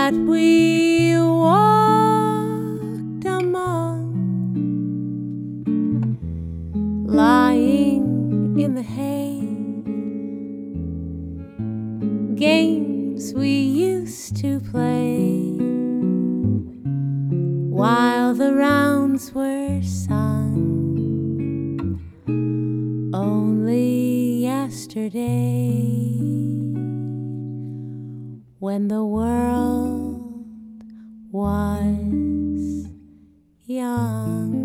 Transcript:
that we walked among, lying in the hay, games we used to play while the rounds were sung. Only yesterday, when the world was young.